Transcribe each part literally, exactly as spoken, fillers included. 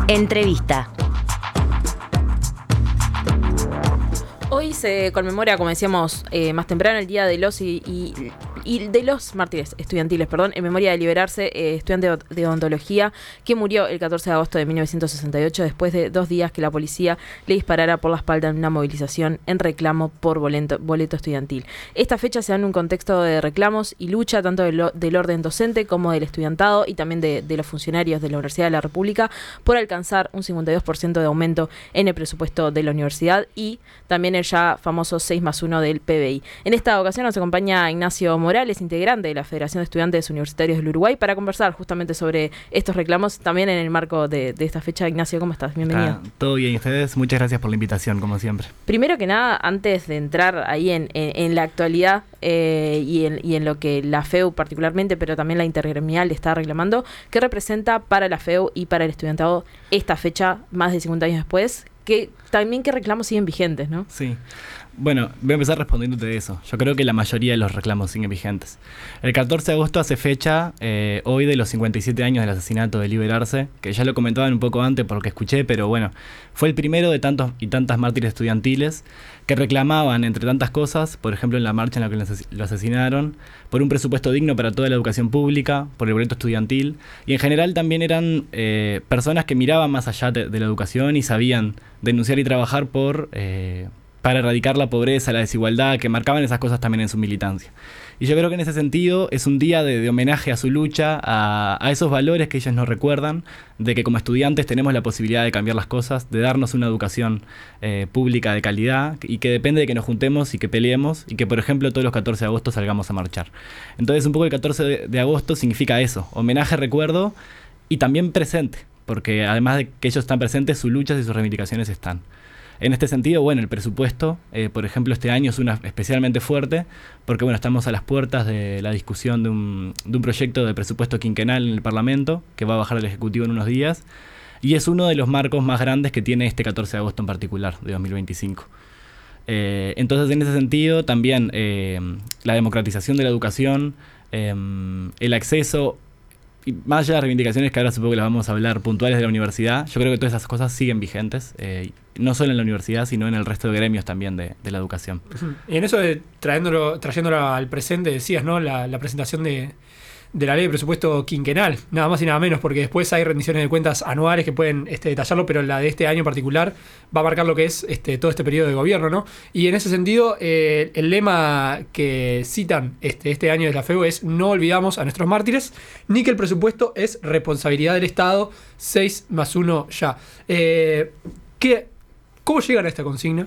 Entrevista. Hoy se conmemora, como decíamos eh, más temprano, el Día de los y, y, y de los mártires estudiantiles, perdón, en memoria de Liberarse, eh, estudiante de odontología, que murió el catorce de agosto de mil novecientos sesenta y ocho después de dos días que la policía le disparara por la espalda en una movilización en reclamo por boleto, boleto estudiantil. Esta fecha se da en un contexto de reclamos y lucha tanto del, del orden docente como del estudiantado y también de, de los funcionarios de la Universidad de la República por alcanzar un cincuenta y dos por ciento de aumento en el presupuesto de la universidad y también el ya famoso seis más uno del P B I. En esta ocasión nos acompaña Ignacio Morales, integrante de la Federación de Estudiantes Universitarios del Uruguay, para conversar justamente sobre estos reclamos, también en el marco de, de esta fecha. Ignacio, ¿cómo estás? Bienvenido. Ah, todo bien, ustedes, muchas gracias por la invitación, como siempre. Primero que nada, antes de entrar ahí en, en, en la actualidad eh, y, en, y en lo que la F E U particularmente, pero también la intergremial está reclamando, ¿qué representa para la F E U y para el estudiantado esta fecha más de cincuenta años después? Que también qué reclamos siguen vigentes, ¿no? Sí. Bueno, voy a empezar respondiéndote de eso. Yo creo que la mayoría de los reclamos siguen vigentes. El catorce de agosto hace fecha, eh, hoy, de los cincuenta y siete años del asesinato de Liberarse, que ya lo comentaban un poco antes porque escuché, pero bueno, fue el primero de tantos y tantas mártires estudiantiles que reclamaban, entre tantas cosas, por ejemplo en la marcha en la que lo asesinaron, por un presupuesto digno para toda la educación pública, por el boleto estudiantil, y en general también eran eh, personas que miraban más allá de, de la educación y sabían denunciar y trabajar por... Eh, para erradicar la pobreza, la desigualdad, que marcaban esas cosas también en su militancia. Y yo creo que en ese sentido es un día de, de homenaje a su lucha, a, a esos valores que ellos nos recuerdan, de que como estudiantes tenemos la posibilidad de cambiar las cosas, de darnos una educación eh, pública de calidad, y que depende de que nos juntemos y que peleemos, y que por ejemplo todos los catorce de agosto salgamos a marchar. Entonces un poco el catorce de agosto significa eso, homenaje, recuerdo, y también presente, porque además de que ellos están presentes, sus luchas y sus reivindicaciones están. En este sentido, bueno, el presupuesto, eh, por ejemplo, este año es una especialmente fuerte porque, bueno, estamos a las puertas de la discusión de un, de un proyecto de presupuesto quinquenal en el Parlamento que va a bajar el Ejecutivo en unos días y es uno de los marcos más grandes que tiene este catorce de agosto en particular, de dos mil veinticinco. Eh, entonces, en ese sentido, también eh, la democratización de la educación, eh, el acceso... Y más allá de las reivindicaciones que ahora supongo que las vamos a hablar puntuales de la universidad, yo creo que todas esas cosas siguen vigentes, eh, no solo en la universidad, sino en el resto de gremios también de, de la educación. Y en eso de trayéndolo, trayéndolo al presente, decías, ¿no? La, la presentación de, de la ley de presupuesto quinquenal, nada más y nada menos, porque después hay rendiciones de cuentas anuales que pueden este, detallarlo, pero la de este año en particular va a marcar lo que es este, todo este periodo de gobierno, ¿no? Y en ese sentido, eh, el lema que citan este, este año de la F E U es: no olvidamos a nuestros mártires, ni que el presupuesto es responsabilidad del Estado, seis más uno ya. Eh, ¿qué, ¿Cómo llegan a esta consigna?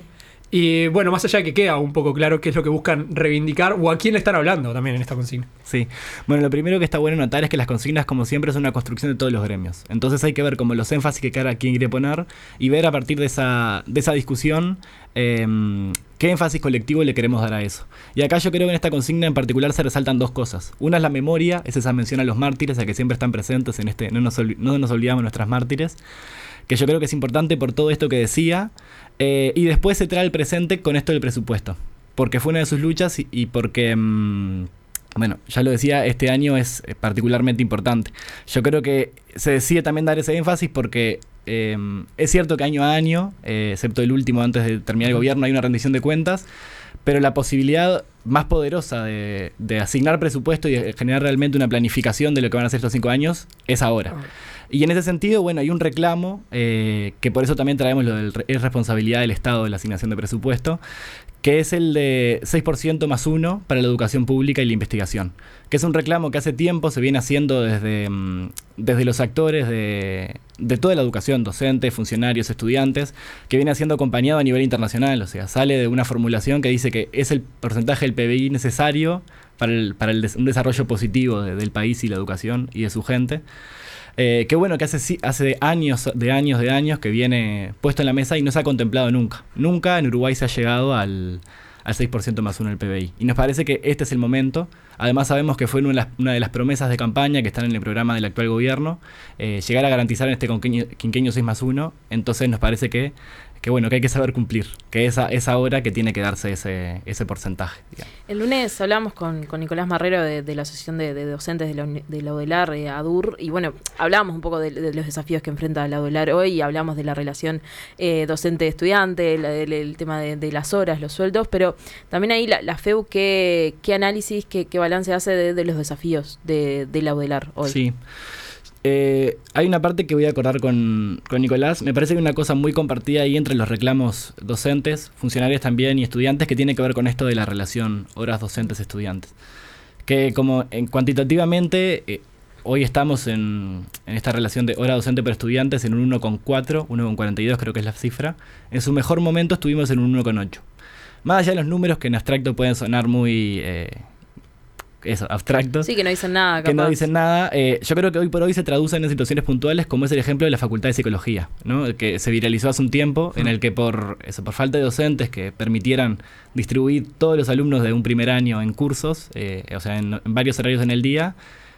Y bueno, más allá de que queda un poco claro qué es lo que buscan reivindicar o a quién le están hablando también en esta consigna. Sí, bueno, lo primero que está bueno notar es que las consignas, como siempre, son una construcción de todos los gremios. Entonces hay que ver como los énfasis que cada quien quiere poner y ver a partir de esa, de esa discusión eh, qué énfasis colectivo le queremos dar a eso. Y acá yo creo que en esta consigna en particular se resaltan dos cosas. Una es la memoria, es esa mención a los mártires, a que siempre están presentes en este, no nos, no nos olvidamos de nuestras mártires, que yo creo que es importante por todo esto que decía, eh, y después se trae el presente con esto del presupuesto, porque fue una de sus luchas y, y porque, mmm, bueno, ya lo decía, este año es particularmente importante. Yo creo que se decide también dar ese énfasis porque eh, es cierto que año a año, eh, excepto el último antes de terminar el gobierno, hay una rendición de cuentas, pero la posibilidad más poderosa de, de asignar presupuesto y de generar realmente una planificación de lo que van a ser estos cinco años es ahora. Y en ese sentido, bueno, hay un reclamo, eh, que por eso también traemos lo de es responsabilidad del Estado de la asignación de presupuesto, que es el de seis por ciento más uno para la educación pública y la investigación, que es un reclamo que hace tiempo se viene haciendo desde, desde los actores de, de toda la educación, docentes, funcionarios, estudiantes, que viene siendo acompañado a nivel internacional, o sea, sale de una formulación que dice que es el porcentaje del P B I necesario para, el, para el des, un desarrollo positivo de, del país y la educación y de su gente. Eh, que bueno, que hace, hace años, de años, de años que viene puesto en la mesa y no se ha contemplado nunca. Nunca en Uruguay se ha llegado al, al seis por ciento más uno del P B I. Y nos parece que este es el momento. Además sabemos que fue una de las, una de las promesas de campaña que están en el programa del actual gobierno, eh, llegar a garantizar en este quinquenio seis más uno. Entonces nos parece que, que bueno, que hay que saber cumplir, que esa, esa hora que tiene que darse ese, ese porcentaje. Digamos. El lunes hablamos con, con Nicolás Marrero de, de la Asociación de, de Docentes de la, de la UDELAR, eh, ADUR, y bueno, hablábamos un poco de, de los desafíos que enfrenta la UDELAR hoy, y hablamos de la relación eh, docente-estudiante, el, el, el tema de, de las horas, los sueldos, pero también ahí la, la FEU, ¿qué, qué análisis, qué, qué balance hace de, de los desafíos de, de la UDELAR hoy? Sí. Eh, hay una parte que voy a acordar con, con Nicolás. Me parece que hay una cosa muy compartida ahí entre los reclamos docentes, funcionarios también y estudiantes, que tiene que ver con esto de la relación horas docentes-estudiantes. Que como en, cuantitativamente, eh, hoy estamos en, en esta relación de hora docente por estudiantes en un uno coma cuatro, uno coma cuarenta y dos creo que es la cifra. En su mejor momento estuvimos en un uno coma ocho. Más allá de los números que en abstracto pueden sonar muy... Eh, eso, abstractos. Sí, que no dicen nada, capaz. Que no dicen nada. Eh, yo creo que hoy por hoy se traducen en situaciones puntuales, como es el ejemplo de la Facultad de Psicología, ¿no? Que se viralizó hace un tiempo, en el que por, eso, por falta de docentes que permitieran distribuir todos los alumnos de un primer año en cursos, eh, o sea, en, en varios horarios en el día,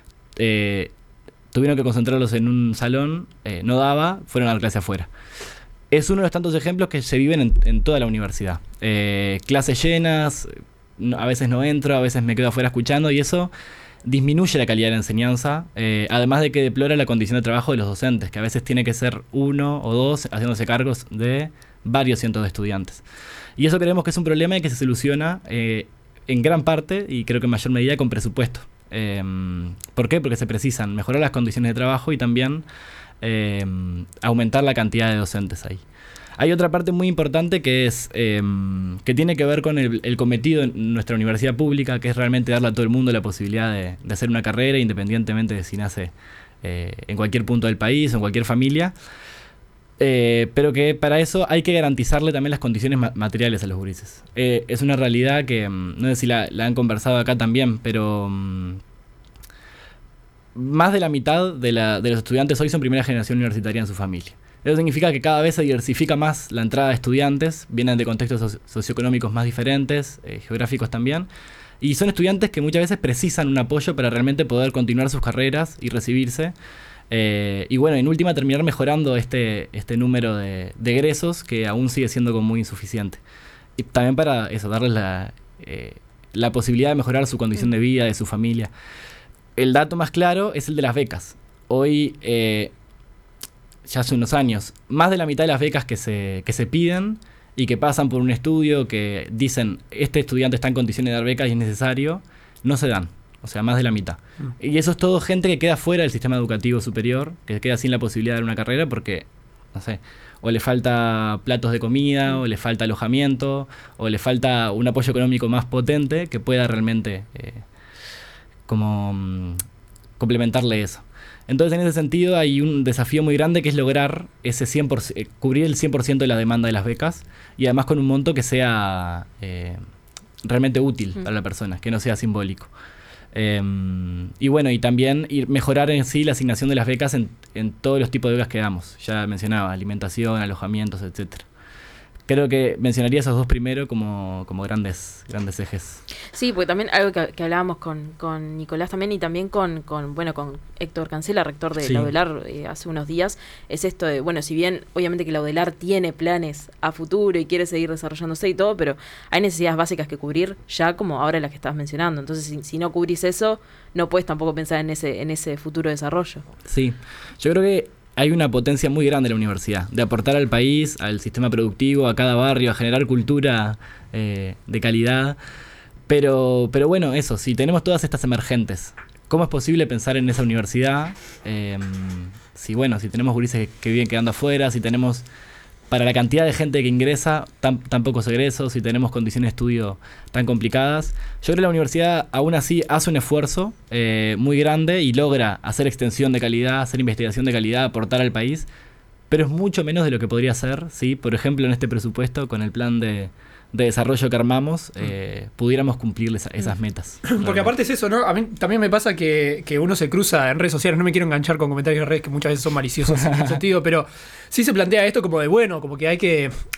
eh, tuvieron que concentrarlos en un salón, eh, no daba, fueron a la clase afuera. Es uno de los tantos ejemplos que se viven en, en toda la universidad. Eh, clases llenas... No, a veces no entro, a veces me quedo afuera escuchando y eso disminuye la calidad de la enseñanza, eh, además de que deplora la condición de trabajo de los docentes, que a veces tiene que ser uno o dos haciéndose cargos de varios cientos de estudiantes. Y eso creemos que es un problema y que se soluciona eh, en gran parte y creo que en mayor medida con presupuesto. Eh, ¿Por qué? Porque se precisan mejorar las condiciones de trabajo y también eh, aumentar la cantidad de docentes ahí. Hay otra parte muy importante que es eh, que tiene que ver con el, el cometido en nuestra universidad pública, que es realmente darle a todo el mundo la posibilidad de, de hacer una carrera, independientemente de si nace eh, en cualquier punto del país o en cualquier familia. Eh, pero que para eso hay que garantizarle también las condiciones ma- materiales a los gurises. Eh, es una realidad que, no sé si la, la han conversado acá también, pero um, más de la mitad de, la, de los estudiantes hoy son primera generación universitaria en su familia. Eso significa que cada vez se diversifica más la entrada de estudiantes, vienen de contextos socio- socioeconómicos más diferentes, eh, geográficos también, y son estudiantes que muchas veces precisan un apoyo para realmente poder continuar sus carreras y recibirse. Eh, y bueno, en última terminar mejorando este, este número de, de egresos que aún sigue siendo como muy insuficiente. Y también para eso, darles la, eh, la posibilidad de mejorar su condición de vida, de su familia. El dato más claro es el de las becas. Hoy... Eh, ya hace unos años, más de la mitad de las becas que se, que se piden y que pasan por un estudio que dicen este estudiante está en condiciones de dar becas y es necesario, no se dan. O sea, más de la mitad. Mm. Y eso es todo gente que queda fuera del sistema educativo superior, que queda sin la posibilidad de dar una carrera porque, no sé, o le falta platos de comida, o le falta alojamiento, o le falta un apoyo económico más potente que pueda realmente eh, como mm, complementarle eso. Entonces, en ese sentido, hay un desafío muy grande que es lograr ese cien por ciento, eh, cubrir el cien por ciento de la demanda de las becas y además con un monto que sea eh, realmente útil mm. para la persona, que no sea simbólico. Eh, y bueno, y también ir mejorar en sí la asignación de las becas en, en todos los tipos de becas que damos. Ya mencionaba, alimentación, alojamientos, etcétera. Creo que mencionaría esos dos primero como, como grandes, grandes ejes. Sí, porque también algo que, que hablábamos con, con Nicolás también y también con, con bueno con Héctor Cancela, rector de sí. la UDELAR eh, hace unos días, es esto de, bueno, si bien obviamente que la UDELAR tiene planes a futuro y quiere seguir desarrollándose y todo, pero hay necesidades básicas que cubrir ya como ahora las que estabas mencionando. Entonces, si, si no cubrís eso, no puedes tampoco pensar en ese, en ese futuro desarrollo. Sí, yo creo que hay una potencia muy grande en la universidad, de aportar al país, al sistema productivo, a cada barrio, a generar cultura eh, de calidad. Pero, pero bueno, eso, si tenemos todas estas emergentes, ¿cómo es posible pensar en esa universidad? Eh, si bueno, si tenemos gurises que, que viven quedando afuera, si tenemos, para la cantidad de gente que ingresa, tan, tan pocos egresos, si tenemos condiciones de estudio tan complicadas. Yo creo que la universidad aún así hace un esfuerzo eh, muy grande y logra hacer extensión de calidad, hacer investigación de calidad, aportar al país, pero es mucho menos de lo que podría ser, ¿sí? Por ejemplo, en este presupuesto, con el plan de, de desarrollo que armamos, eh, pudiéramos cumplir esa, esas metas. Porque realmente. Aparte es eso, ¿no? A mí también me pasa que, que uno se cruza en redes sociales, no me quiero enganchar con comentarios de redes que muchas veces son maliciosos en ese sentido, pero sí se plantea esto como de bueno, como que hay que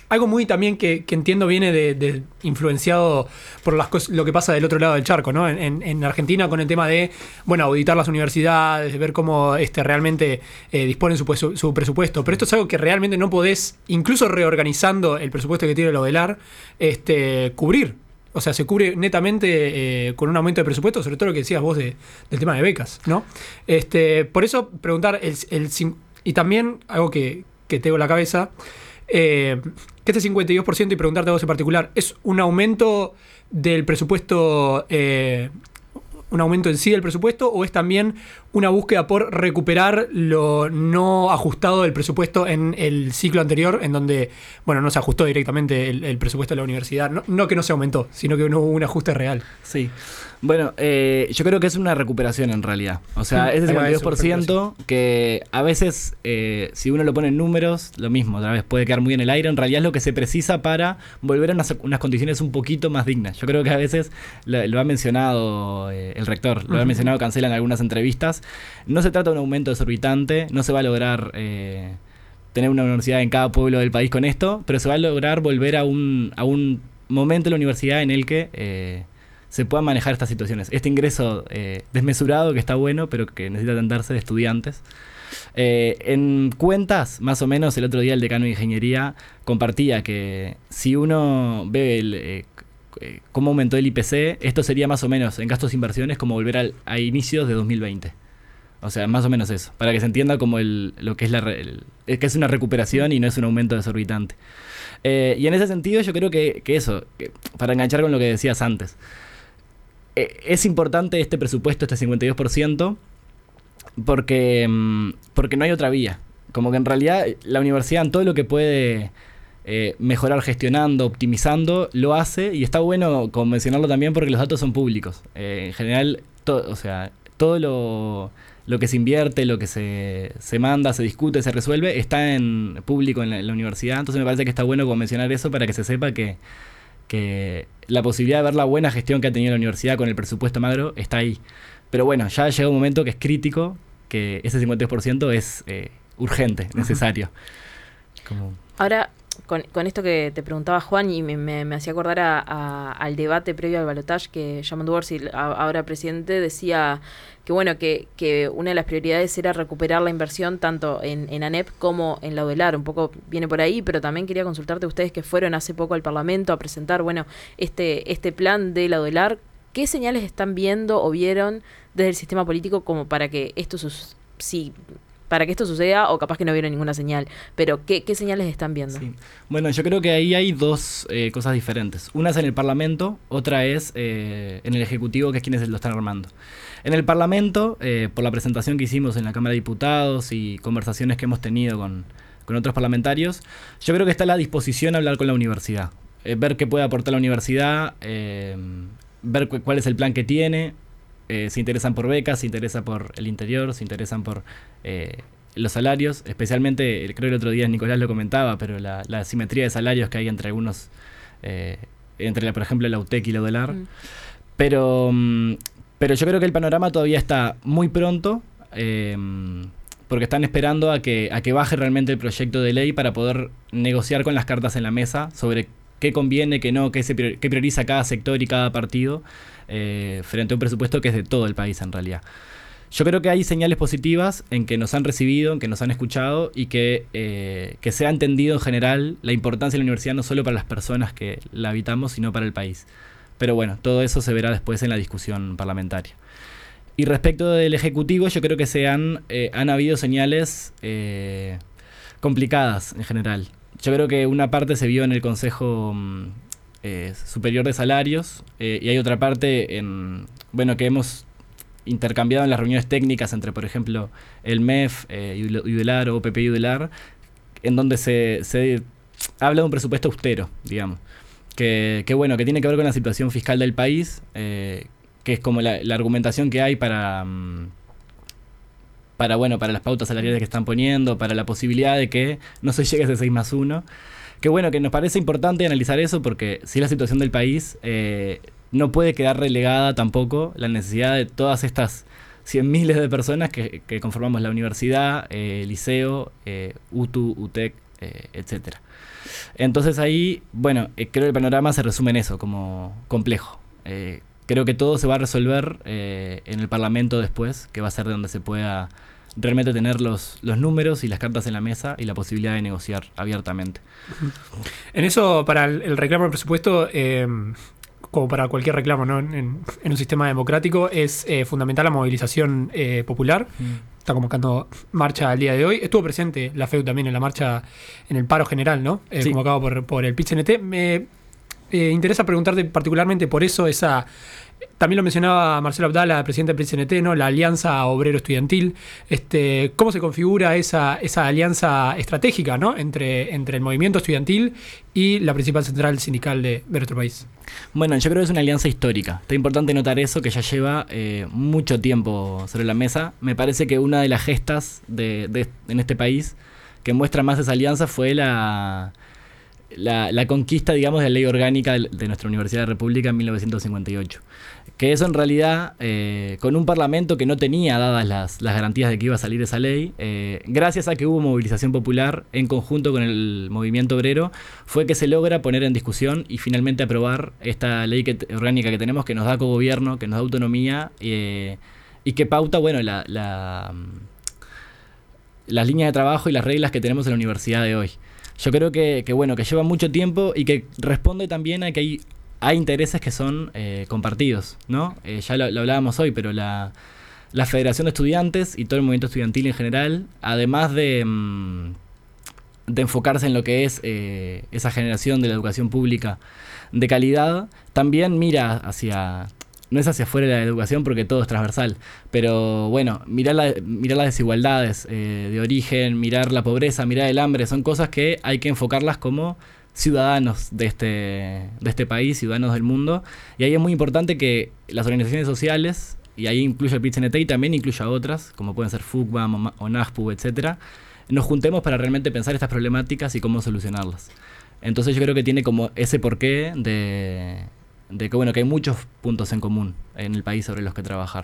algo muy también que, que entiendo viene de, de influenciado por las cosas, lo que pasa del otro lado del charco, ¿no? En, en, en Argentina con el tema de, bueno, auditar las universidades, de ver cómo este, realmente eh, disponen su, su, su presupuesto. Pero esto es algo que realmente no podés, incluso reorganizando el presupuesto que tiene el ODELAR, este, cubrir. O sea, se cubre netamente eh, con un aumento de presupuesto, sobre todo lo que decías vos de, del tema de becas, ¿no? Este, por eso preguntar, el, el, y también algo que, que tengo en la cabeza, eh, que este cincuenta y dos por ciento, y preguntarte a vos en particular, ¿es un aumento del presupuesto, eh, un aumento en sí del presupuesto, o es también una búsqueda por recuperar lo no ajustado del presupuesto en el ciclo anterior, en donde, bueno, no se ajustó directamente el, el presupuesto de la universidad? No, no que no se aumentó, sino que no hubo un ajuste real. Sí. Bueno, eh, yo creo que es una recuperación en realidad. O sea, ese cincuenta y dos por ciento que a veces, eh, si uno lo pone en números, lo mismo, otra vez puede quedar muy en el aire. En realidad es lo que se precisa para volver a unas, unas condiciones un poquito más dignas. Yo creo que a veces lo, lo ha mencionado eh, el rector, lo uh-huh. ha mencionado Cancela en algunas entrevistas. No se trata de un aumento desorbitante, no se va a lograr eh, tener una universidad en cada pueblo del país con esto, pero se va a lograr volver a un, a un momento de la universidad en el que Eh, se puedan manejar estas situaciones. Este ingreso eh, desmesurado que está bueno, pero que necesita atenderse de estudiantes. Eh, en cuentas, más o menos, el otro día el decano de Ingeniería compartía que si uno ve el, eh, cómo aumentó el I P C, esto sería más o menos, en gastos e inversiones, como volver al, a inicios de dos mil veinte. O sea, más o menos eso, para que se entienda como el, lo que es, la, el, que es una recuperación y no es un aumento desorbitante. Eh, y en ese sentido yo creo que, que eso, que, para enganchar con lo que decías antes, es importante este presupuesto, este cincuenta y dos por ciento, porque, porque no hay otra vía. Como que en realidad la universidad en todo lo que puede eh, mejorar gestionando, optimizando, lo hace, y está bueno como mencionarlo también porque los datos son públicos. Eh, en general, to, o sea, todo lo, lo que se invierte, lo que se, se manda, se discute, se resuelve, está en público en la, en la universidad. Entonces me parece que está bueno como mencionar eso para que se sepa que que la posibilidad de ver la buena gestión que ha tenido la universidad con el presupuesto magro está ahí. Pero bueno, ya llega un momento que es crítico, que ese cincuenta y dos por ciento es eh, urgente, necesario. Como... Ahora, con, con esto que te preguntaba Juan, y me, me, me hacía acordar a, a, al debate previo al balotaje, que Jean Dorsey, ahora presidente, decía que bueno, que, que una de las prioridades era recuperar la inversión tanto en, en ANEP como en la UDELAR. Un poco viene por ahí, pero también quería consultarte a ustedes que fueron hace poco al Parlamento a presentar, bueno, este, este plan de la UDELAR. ¿Qué señales están viendo o vieron desde el sistema político como para que esto sus, sí, para que esto suceda, o capaz que no vieron ninguna señal? Pero ¿qué, qué señales están viendo? Sí. Bueno, yo creo que ahí hay dos eh, cosas diferentes. Una es en el Parlamento, otra es eh, en el Ejecutivo, que es quienes lo están armando. En el Parlamento, eh, por la presentación que hicimos en la Cámara de Diputados y conversaciones que hemos tenido con, con otros parlamentarios, yo creo que está la disposición a hablar con la universidad. Eh, ver qué puede aportar la universidad, eh, ver cu- cuál es el plan que tiene, eh, se interesan por becas, se interesa por el interior, se interesan por eh, los salarios, especialmente, creo que el otro día Nicolás lo comentaba, pero la, la asimetría de salarios que hay entre algunos, eh, entre la, por ejemplo la U T E C y la UDELAR. Mm. Pero... Pero yo creo que el panorama todavía está muy pronto, eh, porque están esperando a que, a que baje realmente el proyecto de ley para poder negociar con las cartas en la mesa sobre qué conviene, qué no, qué, se prior, qué prioriza cada sector y cada partido eh, frente a un presupuesto que es de todo el país en realidad. Yo creo que hay señales positivas en que nos han recibido, en que nos han escuchado y que, eh, que se ha entendido en general la importancia de la universidad no solo para las personas que la habitamos, sino para el país. Pero bueno, todo eso se verá después en la discusión parlamentaria. Y respecto del Ejecutivo, yo creo que se han, eh, han habido señales eh, complicadas en general. Yo creo que una parte se vio en el Consejo eh, Superior de Salarios eh, y hay otra parte en, bueno, que hemos intercambiado en las reuniones técnicas entre, por ejemplo, el M E F, eh, UDELAR o O P P y UDELAR, en donde se, se habla de un presupuesto austero, digamos. Que, que bueno, que tiene que ver con la situación fiscal del país, eh, que es como la, la argumentación que hay para, um, para, bueno, para las pautas salariales que están poniendo, para la posibilidad de que no se llegue a ese seis más uno. Que bueno, que nos parece importante analizar eso porque si la situación del país eh, no puede quedar relegada tampoco la necesidad de todas estas cien miles de personas que, que conformamos la universidad, eh, liceo, eh, U T U, U T E C, eh, etcétera. Entonces ahí, bueno, eh, creo que el panorama se resume en eso, como complejo. Eh, creo que todo se va a resolver eh, en el Parlamento después, que va a ser de donde se pueda realmente tener los, los números y las cartas en la mesa y la posibilidad de negociar abiertamente. En eso, para el, el reclamo del presupuesto, eh, como para cualquier reclamo, ¿no? en, en un sistema democrático, es eh, fundamental la movilización eh, popular. Mm. Está convocando marcha al día de hoy. Estuvo presente la F E U también en la marcha, en el paro general, ¿no? Eh, sí. Convocado por, por el P I T C N T. Me eh, interesa preguntarte particularmente por eso esa... También lo mencionaba Marcelo Abdala, presidente del P I T C N T, ¿no? La alianza obrero-estudiantil. Este, ¿Cómo se configura esa, esa alianza estratégica, ¿no? entre, entre el movimiento estudiantil y la principal central sindical de, de nuestro país? Bueno, yo creo que es una alianza histórica. Está importante notar eso, que ya lleva eh, mucho tiempo sobre la mesa. Me parece que una de las gestas de, de, en este país que muestra más esa alianza fue la... La, la conquista, digamos, de la ley orgánica de, de nuestra Universidad de la República en mil novecientos cincuenta y ocho. Que eso en realidad, eh, con un parlamento que no tenía dadas las, las garantías de que iba a salir esa ley, eh, gracias a que hubo movilización popular en conjunto con el movimiento obrero, fue que se logra poner en discusión y finalmente aprobar esta ley que, orgánica que tenemos, que nos da cogobierno, que nos da autonomía eh, y que pauta, bueno, la, la, las líneas de trabajo y las reglas que tenemos en la universidad de hoy. Yo creo que, que bueno, que lleva mucho tiempo y que responde también a que hay, hay intereses que son eh, compartidos, ¿no? Eh, ya lo, lo hablábamos hoy, pero la, la Federación de Estudiantes y todo el movimiento estudiantil en general, además de, mmm, de enfocarse en lo que es eh, esa generación de la educación pública de calidad, también mira hacia... No es hacia afuera de la educación porque todo es transversal, pero bueno, mirar, la, mirar las desigualdades eh, de origen, mirar la pobreza, mirar el hambre, son cosas que hay que enfocarlas como ciudadanos de este, de este país, ciudadanos del mundo, y ahí es muy importante que las organizaciones sociales, y ahí incluye el P I T C N T y también incluye a otras, como pueden ser FUCBAM o NASPU, etcétera, nos juntemos para realmente pensar estas problemáticas y cómo solucionarlas. Entonces yo creo que tiene como ese porqué de... de que bueno, que hay muchos puntos en común en el país sobre los que trabajar.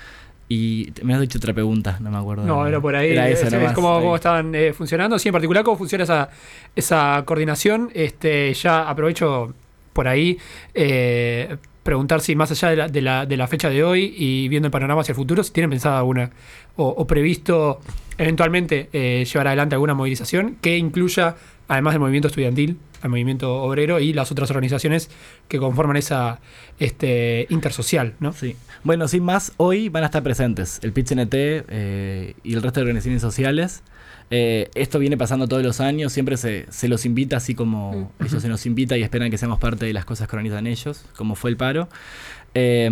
Y me has dicho otra pregunta, no me acuerdo. No, era por ahí. Era esa, es, nomás, es cómo, ahí. cómo estaban eh, funcionando. Sí, en particular, cómo funciona esa, esa coordinación. Este, ya aprovecho por ahí eh, preguntar si más allá de la, de, la, de la fecha de hoy y viendo el panorama hacia el futuro, si tienen pensado alguna o, o previsto eventualmente eh, llevar adelante alguna movilización que incluya, además del movimiento estudiantil, al movimiento obrero y las otras organizaciones que conforman esa este, intersocial, ¿no? Sí. Bueno, sin más, hoy van a estar presentes el P I T C N T eh, y el resto de organizaciones sociales. Eh, esto viene pasando todos los años, siempre se, se los invita, así como mm. ellos se nos invita y esperan que seamos parte de las cosas que organizan ellos, como fue el paro. Eh,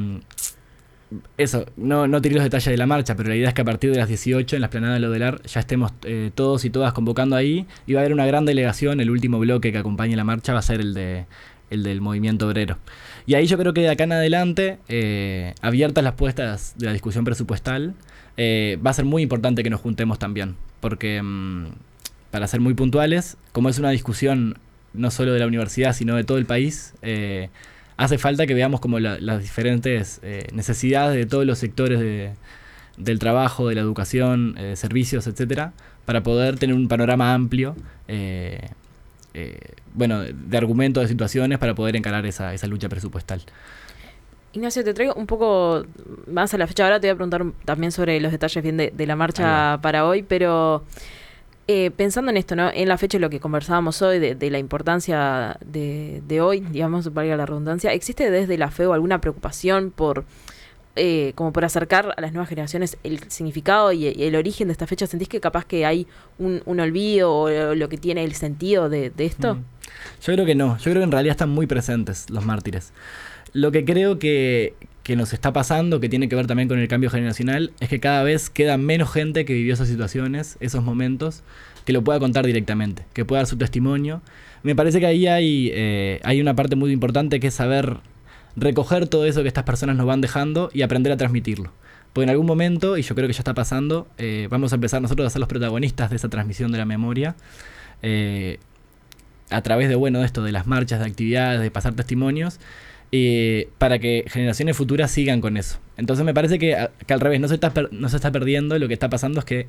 Eso, no, no tiré los detalles de la marcha, pero la idea es que a partir de las dieciocho en la explanada de Lodelar ya estemos eh, todos y todas convocando ahí y va a haber una gran delegación. El último bloque que acompañe la marcha va a ser el, de, el del movimiento obrero. Y ahí yo creo que de acá en adelante, eh, abiertas las puestas de la discusión presupuestal, eh, va a ser muy importante que nos juntemos también, porque mmm, para ser muy puntuales, como es una discusión no solo de la universidad, sino de todo el país, eh, hace falta que veamos como la, las diferentes eh, necesidades de todos los sectores de, del trabajo, de la educación, eh, servicios, etcétera, para poder tener un panorama amplio, eh, eh, bueno, de argumentos, de situaciones, para poder encarar esa, esa lucha presupuestal. Ignacio, te traigo un poco más a la fecha. Ahora te voy a preguntar también sobre los detalles bien de, de la marcha para hoy, pero... Eh, pensando en esto, ¿no? En la fecha de lo que conversábamos hoy, de, de la importancia de, de hoy, digamos, valga la redundancia, ¿existe desde la F E U alguna preocupación por, eh, como por acercar a las nuevas generaciones el significado y, y el origen de esta fecha? ¿Sentís que capaz que hay un, un olvido o lo que tiene el sentido de, de esto? Mm. Yo creo que no, yo creo que en realidad están muy presentes los mártires. Lo que creo que, que nos está pasando, que tiene que ver también con el cambio generacional, es que cada vez queda menos gente que vivió esas situaciones, esos momentos, que lo pueda contar directamente, que pueda dar su testimonio. Me parece que ahí hay, eh, hay una parte muy importante que es saber recoger todo eso que estas personas nos van dejando y aprender a transmitirlo. Porque en algún momento, y yo creo que ya está pasando, eh, vamos a empezar nosotros a ser los protagonistas de esa transmisión de la memoria, eh, a través de, bueno, de esto, de las marchas, de actividades, de pasar testimonios, Eh, para que generaciones futuras sigan con eso. Entonces me parece que, que al revés, no se está, per- no se está perdiendo, lo que está pasando es que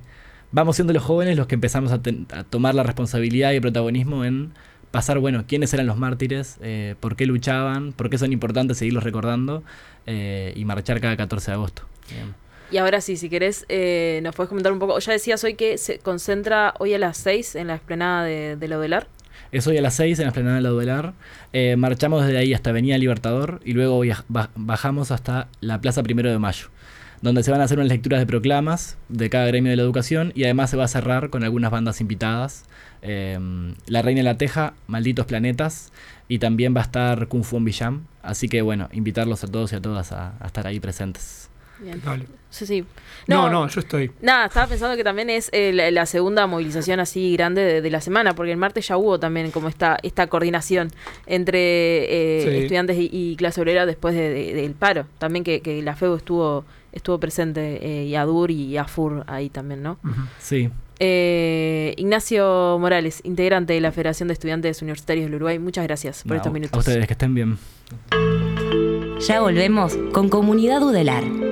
vamos siendo los jóvenes los que empezamos a, ten, a tomar la responsabilidad y el protagonismo en pasar, bueno, quiénes eran los mártires, eh, por qué luchaban, por qué son importantes seguirlos recordando eh, y marchar cada catorce de agosto. Bien. Y ahora sí, si querés, eh, nos podés comentar un poco. Ya decías hoy que se concentra hoy a las seis en la explanada de, de Laudelar. Es hoy a las seis en la explanada de Laudelar. Eh, marchamos desde ahí hasta Avenida Libertador y luego bajamos hasta la Plaza Primero de Mayo, donde se van a hacer unas lecturas de proclamas de cada gremio de la educación y además se va a cerrar con algunas bandas invitadas. Eh, La Reina de la Teja, Malditos Planetas y también va a estar Kung Fu en Villam. Así que bueno, invitarlos a todos y a todas a, a estar ahí presentes. Bien. Vale. Sí, sí. No, no, no, yo estoy. Nada, estaba pensando que también es eh, la, la segunda movilización así grande de, de la semana, porque el martes ya hubo también como esta esta coordinación entre eh, sí. estudiantes y, y clase obrera después de, de, del paro. También que, que la FEU estuvo estuvo presente, eh, y ADUR y AFUR ahí también, ¿no? Uh-huh. Sí. Eh, Ignacio Morales, integrante de la Federación de Estudiantes Universitarios del Uruguay, muchas gracias por No, estos minutos. A ustedes, que estén bien. Ya volvemos con Comunidad Udelar.